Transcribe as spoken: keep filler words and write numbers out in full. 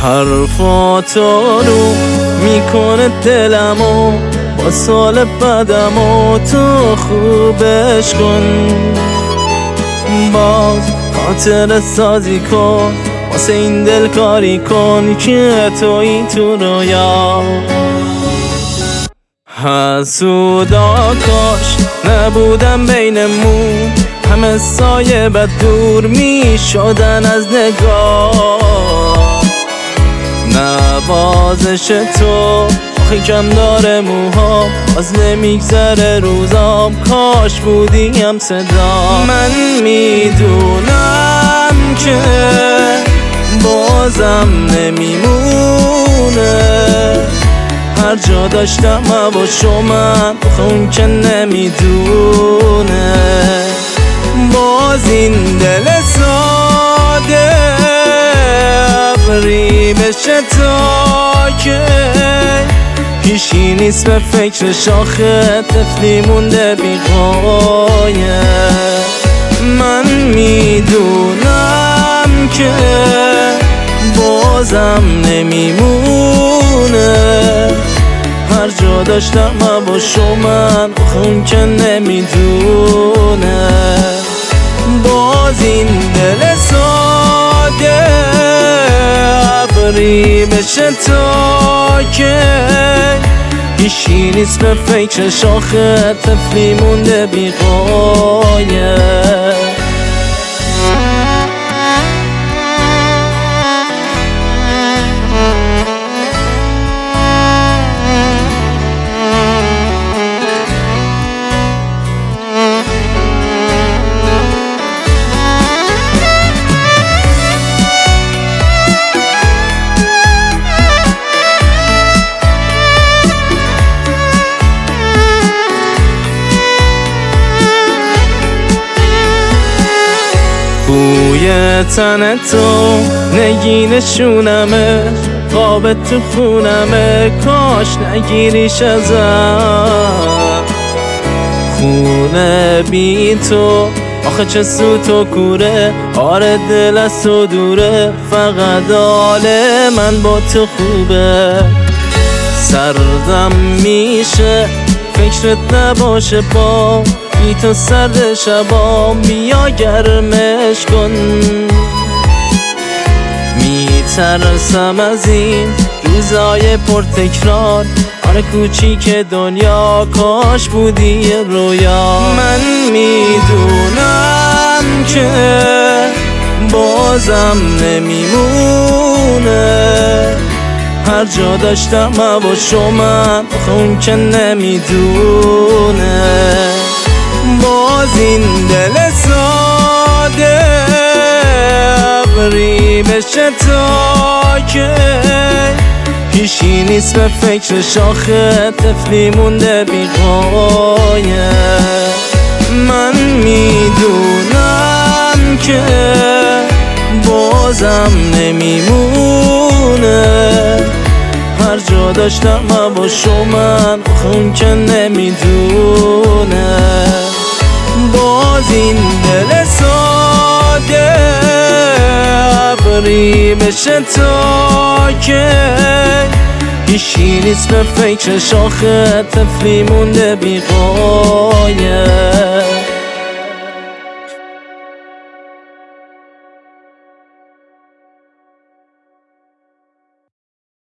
حرفاتو رو میکنه دلمو با سال بدمو تو خوبش کن، باز خاطر سازی کن واسه این دل کاری کن که تویی تو رویا. حسودا کاش نبودم بینمون، همه سایه بد دور می شدن از نگاه. نوازش تو آخی کم داره موهام، از نمیگذره روزام، کاش بودیم صدا. من میدونم که بازم نمیمونه، هر جا داشتم هواشو من خون که نمیدونه. باز این دل ساده ابری بشه تا که پیشی نیست به فکر شاخه طفلی مونده بی قایه. من میدونم که بازم نمیمونه، هر جا داشتم هواشو من خون که نمیدونه. باز این دل ساده ابری بشه تا که هیچی نیست به فکر شاخه طفلی مونده بی قایه. بوی تن تو نگینشونمه، خواب تو خونمه، کاش نگیریش ازم. خونه بی تو آخه چه سوت و کوره، آره دل از تو دوره، فقط حال من با تو خوبه. سردم میشه فکرت نباشه با بی تو سرد شبا، بیا گرمش کن. میترسم از این روزای پرتکرار، آره کوچیک دنیا، کاش بودی یه رویا. من میدونم که بازم نمیمونه، هر جا داشتم هواشو من خون که نمیدونه. باز این دل ساده ابری بشه تا که هیچی نیست به فکر شاخه طفلی مونده بی قایه. من میدونم که بازم نمیمونه، هر جا داشتم هواشو من خون که نمیدونه. باز این دل ساده ابری بشه تا که هیچی نیست به فکر شاخه طفلی مونده بی قایه.